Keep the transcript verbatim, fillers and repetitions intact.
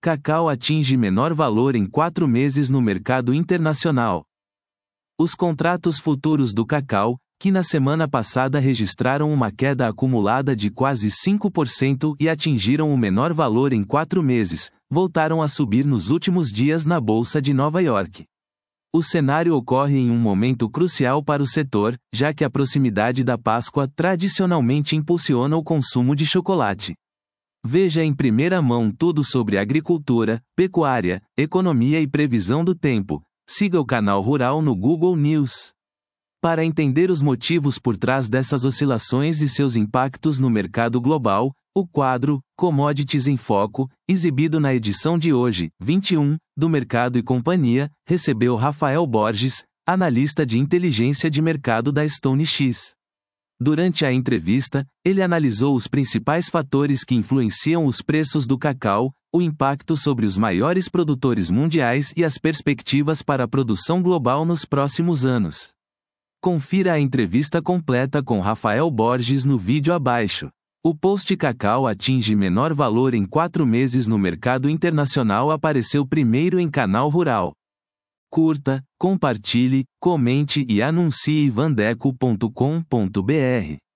Cacau atinge menor valor em quatro meses no mercado internacional. Os contratos futuros do cacau, que na semana passada registraram uma queda acumulada de quase cinco por cento e atingiram o menor valor em quatro meses, voltaram a subir nos últimos dias na Bolsa de Nova York. O cenário ocorre em um momento crucial para o setor, já que a proximidade da Páscoa tradicionalmente impulsiona o consumo de chocolate. Veja em primeira mão tudo sobre agricultura, pecuária, economia e previsão do tempo. Siga o canal Rural no Google News. Para entender os motivos por trás dessas oscilações e seus impactos no mercado global, o quadro Commodities em Foco, exibido na edição de hoje, vinte e um, do Mercado e Companhia, recebeu Rafael Borges, analista de inteligência de mercado da StoneX. Durante a entrevista, ele analisou os principais fatores que influenciam os preços do cacau, o impacto sobre os maiores produtores mundiais e as perspectivas para a produção global nos próximos anos. Confira a entrevista completa com Rafael Borges no vídeo abaixo. O post Cacau atinge menor valor em quatro meses no mercado internacional apareceu primeiro em Canal Rural. Curta, compartilhe, comente e anuncie vandeco ponto com ponto br.